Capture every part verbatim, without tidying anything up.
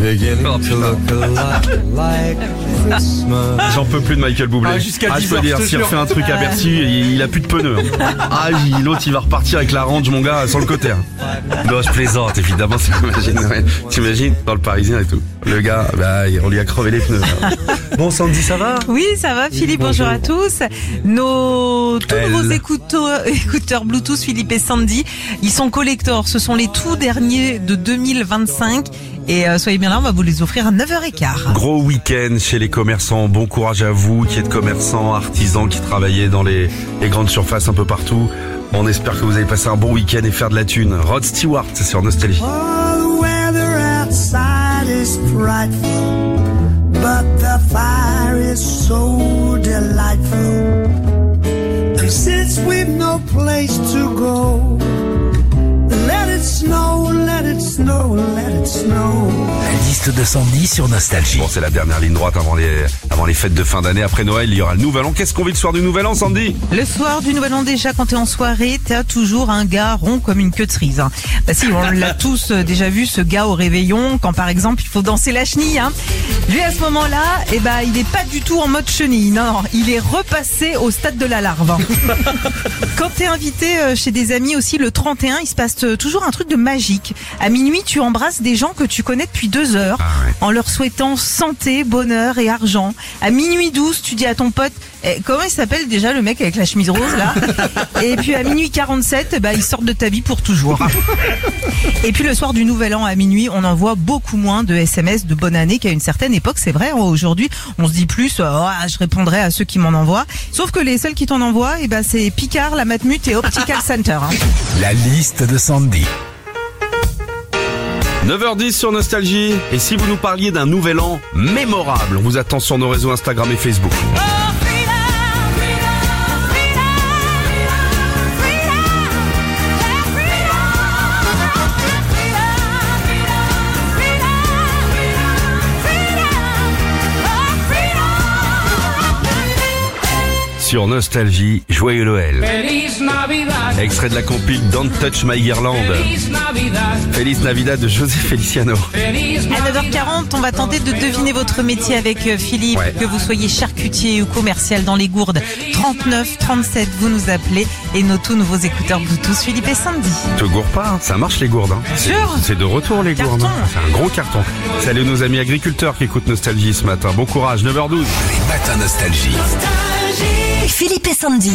Oh, j'en peux plus de Michael Bublé. Ah, jusqu'à ah, dix je peux heures, dire, je te s'il jure. refait un truc à Bercy, il, il a plus de pneus. Hein. Ah, il- l'autre, il va repartir avec la range, mon gars, sur le côté. Hein. Non, je plaisante, évidemment, t'imagines, ouais. T'imagines, dans le Parisien et tout. Le gars, bah, on lui a crevé les pneus. Hein. Bon, Sandy, ça va? Oui, ça va Philippe, bonjour, à tous. Nos tout Elle. nouveaux écouteurs, écouteurs Bluetooth Philippe et Sandy, ils sont collectors, ce sont les tout derniers de deux mille vingt-cinq et euh, soyez bien là, on va vous les offrir à neuf heures quinze. Gros week-end chez les commerçants. Bon courage à vous qui êtes commerçants, artisans, qui travaillez dans les, les grandes surfaces un peu partout. On espère que vous avez passé un bon week-end et faire de la thune. Rod Stewart, c'est sur Nostalgie. Oh, the weather outside is frightful, but the fire is so delightful. And since we've no place to go, let it snow, let it snow, let it snow. La liste de Sandy sur Nostalgie. Bon, c'est la dernière ligne droite avant les, avant les fêtes de fin d'année. Après Noël, il y aura le Nouvel An. Qu'est-ce qu'on vit le soir du Nouvel An, Sandy? Le soir du Nouvel An, déjà, quand t'es en soirée, t'as toujours un gars rond comme une queue de cerise. Hein. Bah si, on l'a tous euh, déjà vu, ce gars au réveillon, quand par exemple il faut danser la chenille. Hein. Lui, à ce moment-là, eh ben, il est pas du tout en mode chenille. Non, non, il est repassé au stade de la larve. Hein. Quand t'es invité euh, chez des amis aussi, le trente et un, il se passe euh, toujours un truc de magique. À minuit, tu embrasses des gens que tu connais depuis deux heures, Ah ouais. en leur souhaitant santé, bonheur et argent. À minuit douze, tu dis à ton pote, eh, comment il s'appelle déjà le mec avec la chemise rose là? Et puis à minuit quarante-sept, bah, ils sortent de ta vie pour toujours. Et puis le soir du Nouvel An à minuit, on envoie beaucoup moins de S M S de bonne année qu'à une certaine époque. C'est vrai, aujourd'hui, on se dit plus, oh, je répondrai à ceux qui m'en envoient. Sauf que les seuls qui t'en envoient, eh ben, c'est Picard, la Matmut et Optical Center. Hein. La liste de Sandy. neuf heures dix sur Nostalgie. Et si vous nous parliez d'un Nouvel An mémorable, on vous attend sur nos réseaux Instagram et Facebook. Sur Nostalgie, joyeux Noël. Extrait de la compile Don't Touch My Girland. Feliz Navidad de José Feliciano. À neuf heures quarante, on va tenter de deviner votre métier avec euh, Philippe, Ouais. que vous soyez charcutier ou commercial dans les gourdes. trente-neuf trente-sept, vous nous appelez et nos tout nouveaux écouteurs Bluetooth Philippe et Sandy. Te gourre pas, hein. Ça marche les gourdes. Hein. C'est- Sûr. C'est de retour les Carton. gourdes. hein. C'est un gros carton. Salut nos amis agriculteurs qui écoutent Nostalgie ce matin. Bon courage, neuf heures douze. Les matins Nostalgie. Philippe et Sandy.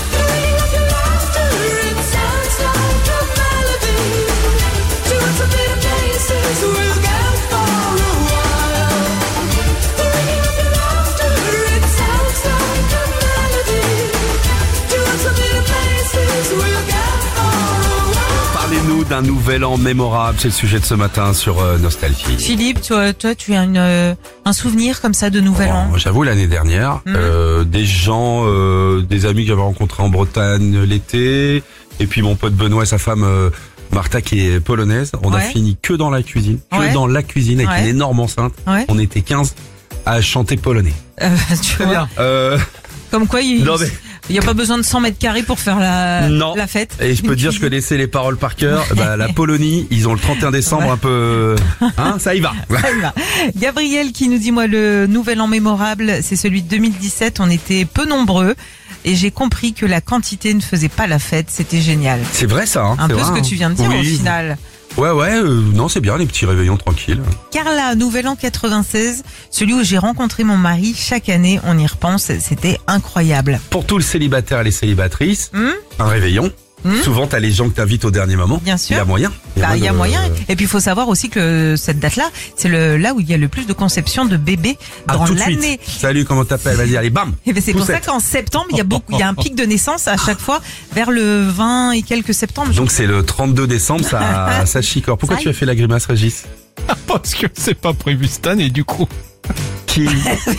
Parlez-nous d'un Nouvel An mémorable. C'est le sujet de ce matin sur euh, Nostalgie. Philippe, toi, toi tu as une, euh, un souvenir comme ça de Nouvel An? Bon, j'avoue l'année dernière, Mhm. euh, des gens, euh, des amis que j'avais rencontrés en Bretagne l'été, et puis mon pote Benoît et sa femme euh, Martha qui est polonaise. On a Ouais. fini que dans la cuisine, que Ouais. dans la cuisine avec Ouais. une énorme enceinte. Ouais. On était quinze à chanter polonais. Euh, tu vois, Euh, comme quoi il non mais il y a pas besoin de cent mètres carrés pour faire la, Non. la fête. et je peux te dire je connaissais les paroles par cœur. Bah, la Polonie, ils ont le trente et un décembre Ouais. un peu, hein, ça y va. Ça y va. Gabriel qui nous dit, moi, le Nouvel An mémorable, c'est celui de deux mille dix-sept. On était peu nombreux et j'ai compris que la quantité ne faisait pas la fête. C'était génial. C'est vrai ça. Hein, Un c'est peu vrai, ce que hein. tu viens de dire Oui. au final. Ouais ouais, euh, non c'est bien les petits réveillons tranquilles. Carla, Nouvel An quatre-vingt-seize, celui où j'ai rencontré mon mari chaque année, on y repense, c'était incroyable. Pour tous les célibataires et les célibatrices, Hum un réveillon. Hum Souvent t'as les gens que t'invites au dernier moment. Bien sûr. Il y a moyen. Bah, il y a de- moyen. Et puis il faut savoir aussi que cette date-là, c'est le là où il y a le plus de conception de bébés Ah, dans tout de suite. l'année. Salut, comment t'appelles? Vas-y, allez, bam. Et ben c'est pour ça Poussette. qu'en septembre, il y a beaucoup, il y a un pic de naissance à chaque fois vers le vingt et quelques septembre. Donc c'est le trente-deux décembre, ça, ça chicore. Pourquoi Ça tu as fait la grimace, Régis? Parce que c'est pas prévu cette année, du coup. Qui?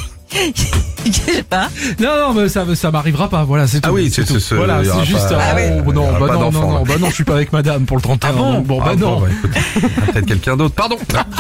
Je sais pas. Non, non, mais ça, ça m'arrivera pas. Voilà, c'est tout. Ah oui, c'est tout. ce- ce- Voilà, il y aura c'est juste. pas- Ah ouais. oh, il y non, aura bah pas non, d'enfant, non, là. non, bah non, je suis pas avec madame pour le trente et un. donc bon, bah Ah non. bon, bah, écoute, peut-être quelqu'un d'autre. Pardon.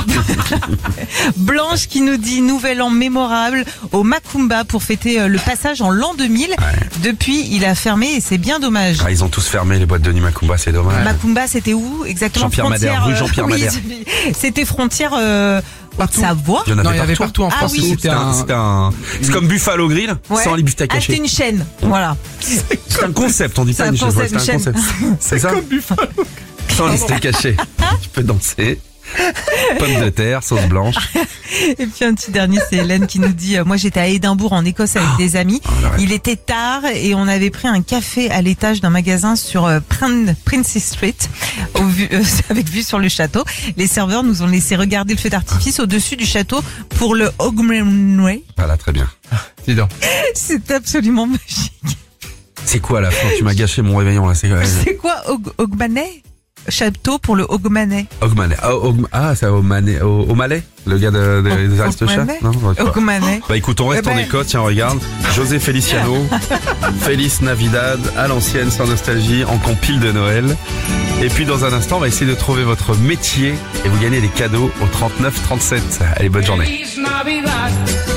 Blanche qui nous dit Nouvel An mémorable au Macumba pour fêter euh, le passage en l'an deux mille. Depuis, il a fermé et c'est bien dommage. Ah, ils ont tous fermé les boîtes de nuit Macumba, c'est dommage. Macumba, c'était où exactement? Jean-Pierre Frontière, Madère, rue euh, Jean-Pierre oui, Madère. c'était frontière euh, partout. Haute-Savoie. Il y en avait Non, il y avait partout. partout en Ah France. oui. C'était C'est un, un. c'est un- c'est comme Buffalo Grill, Ouais. sans les buts à Ah, c'est cacher. une chaîne. Voilà. C'est un concept, on dit C'est pas un une chaîne, concept, c'est un une chaîne. concept. C'est ça? Sans les steaks cachés. Tu peux danser. Pommes de terre, sauce blanche. Et puis un petit dernier, c'est Hélène qui nous dit, euh, moi j'étais à Édimbourg en Écosse avec des amis. la rêve. Il était tard et on avait pris un café à l'étage d'un magasin sur euh, Prin- Princess Street, au vu, euh, avec vue sur le château. Les serveurs nous ont laissé regarder le feu d'artifice au-dessus du château pour le Hogmanay. Voilà, très bien. Dis donc. C'est absolument magique. C'est quoi la fin? Tu m'as gâché mon réveillon là. C'est quoi? C'est quoi Hog- Hogmanay? Château pour le Hogmanay. Ogmanet. Ah, Ogm- ah, c'est Ogmanet. O- O'Malley, le gars de, de, des Aristochats? Hogmanay Non, je sais pas. Hogmanay. Bah écoute, on reste Eh en ben. Écosse, tiens, regarde. José Feliciano, Feliz Navidad, à l'ancienne, sans nostalgie, en compile de Noël. Et puis dans un instant, on va essayer de trouver votre métier et vous gagnez des cadeaux au trente-neuf trente-sept. Allez, bonne journée. Feliz Navidad.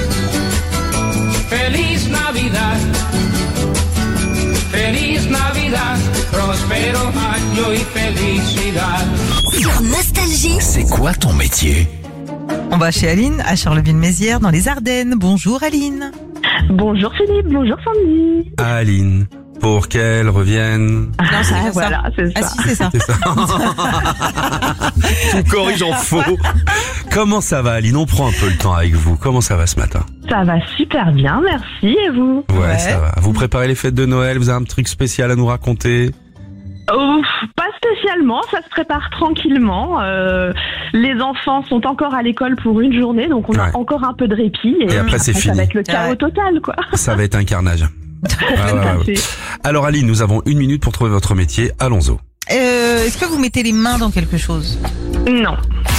Feliz Navidad. Feliz Navidad. Prospero año y felicidad. Sur Nostalgie. C'est quoi ton métier? On va chez Aline, à Charleville-Mézières, dans les Ardennes. Bonjour Aline. Bonjour Philippe, bonjour Sandy. Aline, pour qu'elle revienne. Non, c'est Ah, pas ça. voilà, c'est Ah ça. si, c'est ça. Tu me corriges en faux. Comment ça va, Aline? On prend un peu le temps avec vous. Comment ça va ce matin? Ça va super bien, merci. Et vous? Ouais, Ouais. ça va. Vous préparez les fêtes de Noël? Vous avez un truc spécial à nous raconter? Ouf, pas spécialement, ça se prépare tranquillement. Euh, les enfants sont encore à l'école pour une journée, donc on Ouais. a encore un peu de répit. Et après, c'est Ça fini. va être le chaos Ouais. total, quoi. Ça va être un carnage. Ah, ouais, Tout ouais, à ouais. fait. Alors Aline, nous avons une minute pour trouver votre métier. Allons-y. Euh, Est-ce que vous mettez les mains dans quelque chose? Non,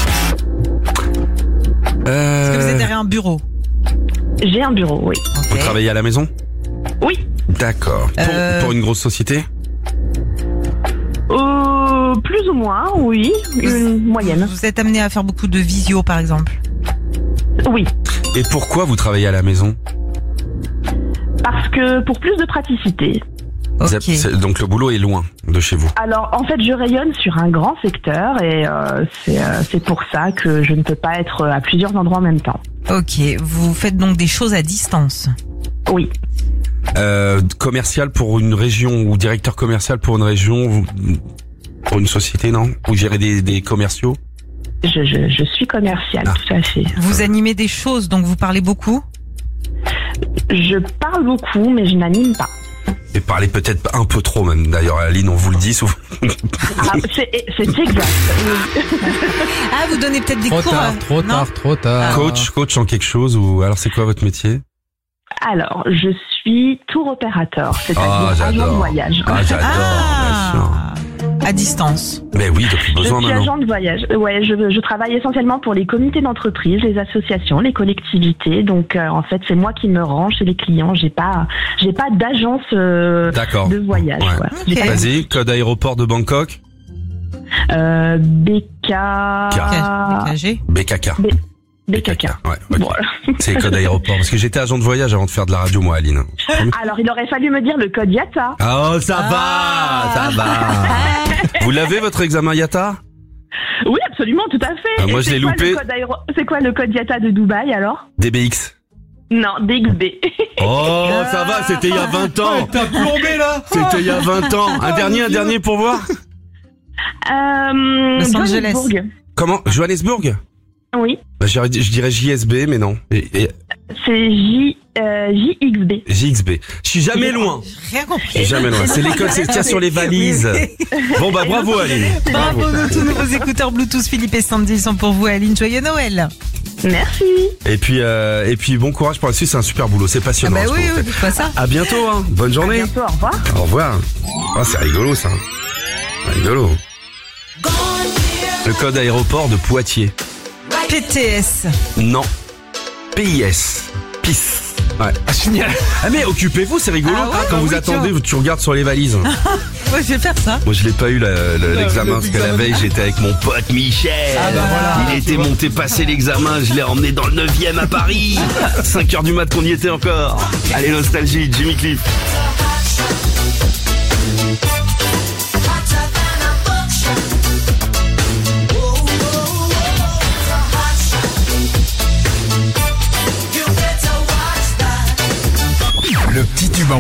Euh, Est-ce que vous êtes derrière un bureau? j'ai un bureau, oui. Vous Ok. travaillez à la maison? Oui. D'accord. Pour, Euh, pour une grosse société? Euh, plus ou moins, oui. Une moyenne. Vous êtes amené à faire beaucoup de visio, par exemple? Oui. Et pourquoi vous travaillez à la maison? Parce que pour plus de praticité. Vous Ok. êtes- c'est- Donc le boulot est loin de chez vous. Alors, en fait, je rayonne sur un grand secteur et euh, c'est euh, c'est pour ça que je ne peux pas être à plusieurs endroits en même temps. Ok. Vous faites donc des choses à distance? Oui. Euh, commercial pour une région ou directeur commercial pour une région, vous- pour une société, non? Vous gérez des, des commerciaux? Je, je, je suis commerciale, Ah. tout à fait. Vous animez des choses, donc vous parlez beaucoup? Je parle beaucoup, mais je n'anime pas. Et parlez peut-être un peu trop même. D'ailleurs, Aline, on vous le dit souvent. Ah, c'est c'est exact. Oui. Ah, vous donnez peut-être des Trop cours? tard, euh, trop non tard, trop tard. Coach, coach en quelque chose ou alors c'est quoi votre métier? Alors, je suis tour opérateur, c'est-à-dire Ah, agent de j'adore. voyage. Ah, j'adore, bien sûr. Ah, à distance. Mais oui, depuis Je besoin suis maintenant. agent de voyage. Ouais, je, je travaille essentiellement pour les comités d'entreprise, les associations, les collectivités. Donc, euh, en fait, c'est moi qui me rends chez les clients. J'ai pas, j'ai pas d'agence euh, D'accord. de voyage. Ouais. Quoi. Ok. J'ai pas- Vas-y, code aéroport de Bangkok. Euh, B K. B K G. B K K. B K K. Ouais, ok. Voilà. C'est code aéroport. Parce que j'étais agent de voyage avant de faire de la radio, moi, Aline. Alors, il aurait fallu me dire le code IATA. Ah, oh, ça Ah. va, ça va. Vous l'avez, votre examen IATA? Oui, absolument, tout à fait. Ah, moi, Et je c'est l'ai quoi loupé. le code aéro- C'est quoi le code IATA de Dubaï alors? D B X. Non, D X B. Oh, ça va, c'était il y a vingt ans. T'as plombé là? C'était il y a vingt ans. Un dernier, un dernier pour voir. Euh, Los Angeles. Johannesburg. Comment? Johannesburg? Oui, Bah, je je dirais J S B, mais non. Et, et c'est J, euh, J X B. J X B. Je suis jamais loin. Rien compris. Je suis jamais loin. C'est l'école, c'est ce qu'il y a sur les valises. Bon, bah, bravo, Aline. Bravo, nos tous nouveaux écouteurs Bluetooth Philippe et Sandy sont pour vous, Aline. Joyeux Noël. Merci. Et puis, euh, et puis, bon courage pour la suite. C'est un super boulot. C'est Ah passionnant. bah ce oui, qu'on oui, fait. c'est pas ça. À bientôt, hein. Bonne À journée. bientôt, au revoir. Au revoir. Ah, c'est rigolo, ça. Rigolo. Le code aéroport de Poitiers. P T S. Non. P I S. P I S. Ouais. Ah, génial. Ah, mais occupez-vous, c'est rigolo. Ah ouais, Quand bah vous oui, attendez, tiens. tu regardes sur les valises. Ouais, je vais faire ça. Moi, je l'ai pas eu la- le- l'examen parce que la l'examen. veille, j'étais avec mon pote Michel. Ah bah voilà. Il était monté passer l'examen, je l'ai emmené dans le neuvième à Paris. cinq heures du mat qu'on y était encore. Allez, nostalgie, Jimmy Cliff.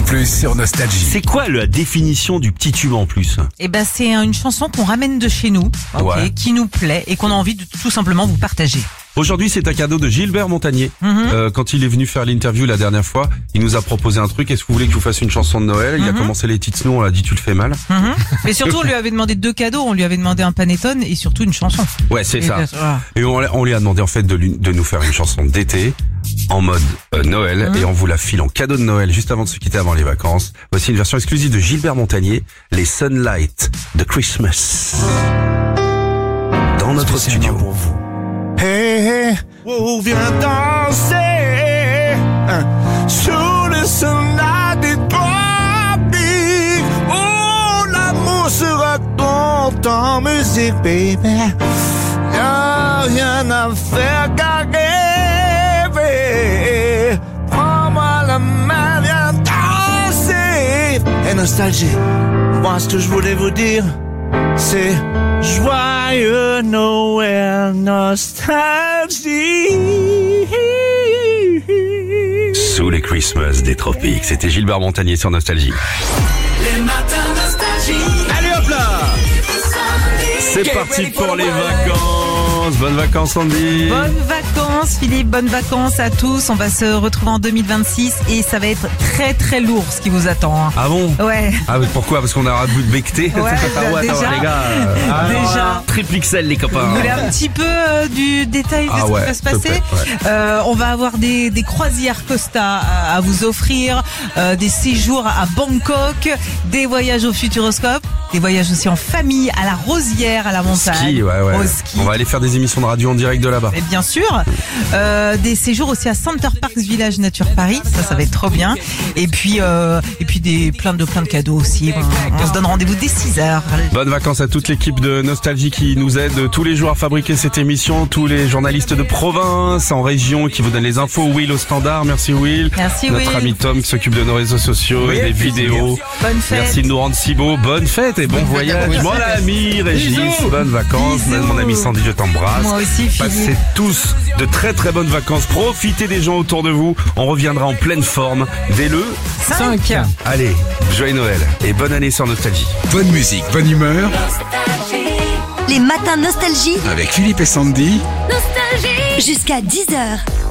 plus sur Nostalgie. C'est quoi la définition du petit tube en plus? Eh ben, c'est une chanson qu'on ramène de chez nous, ok, Ouais. qui nous plaît et qu'on a envie de tout simplement vous partager. Aujourd'hui, c'est un cadeau de Gilbert Montagnier. Mhm. Euh, quand il est venu faire l'interview la dernière fois, il nous a proposé un truc. Est-ce que vous voulez que je vous fasse une chanson de Noël? Il a commencé les titres, nous, on l'a dit tu le fais mal. Mhm. Mais surtout, on lui avait demandé deux cadeaux. On lui avait demandé un panettone et surtout une chanson. Ouais, c'est Et ça. ben, voilà. Et on, on lui a demandé en fait de, lui- de nous faire une chanson d'été en mode euh, Noël Mhm. et on vous la file en cadeau de Noël juste avant de se quitter avant les vacances. Voici une version exclusive de Gilbert Montagnier, les Sunlight de Christmas. Dans notre studio. Pour vous. Hey, hey, oh, viens danser hein, sous le sunlight des tropiques. Oh, l'amour sera ton temps musique, baby. Y'a rien à faire qu'à rêver. Prends-moi la main, viens danser. Et nostalgie, moi ce que je voulais vous dire, c'est joyeux Noël, nostalgie. Sous les Christmas des tropiques. C'était Gilbert Montagnier sur Nostalgie. Les matins nostalgie. Allez hop là! C'est parti pour les vacances. Bonnes vacances, Sandy. Bonnes vacances, Philippe. Bonnes vacances à tous. On va se retrouver en deux mille vingt-six et ça va être très très lourd ce qui vous attend. hein. Ah bon? Ouais. Ah mais pourquoi? Parce qu'on a un bout de becté. Ouais, attends, déjà. les gars. euh, Déjà. Triple X L les copains. Vous voulez un petit peu euh, du détail de Ah ce ouais, qui va se s'il te passer plaît, ouais. Euh, On va avoir des, des croisières Costa à, à vous offrir, euh, des séjours à Bangkok, des voyages au Futuroscope, des voyages aussi en famille, à la Rosière, à la montagne, Ski, ouais, ouais. au ski. On va aller faire des émissions de radio en direct de là-bas. Et bien sûr, euh, des séjours aussi à Center Parks Village Nature Paris, ça, ça va être trop bien. Et puis, euh, et puis des plein de plein de cadeaux aussi. On, on se donne rendez-vous dès six heures. Bonnes vacances à toute l'équipe de Nostalgie qui nous aide tous les jours à fabriquer cette émission, tous les journalistes de province, en région qui vous donnent les infos. Will au standard, merci Will. Merci, Notre Will. ami Tom qui s'occupe de nos réseaux sociaux et des vidéos. Bonne fête. Merci de nous rendre si beaux. Bonne fête et bon voyage. Mon ami Régis, bonnes vacances. Bisous. Mon ami Sandy, je t'embrasse. Moi aussi, Philippe. Passez tous de très très bonnes vacances. Profitez des gens autour de vous. On reviendra en pleine forme dès le cinq. Allez, joyeux Noël et bonne année sur Nostalgie. Bonne musique, bonne humeur Les matins nostalgie. avec Philippe et Sandy. Jusqu'à dix heures.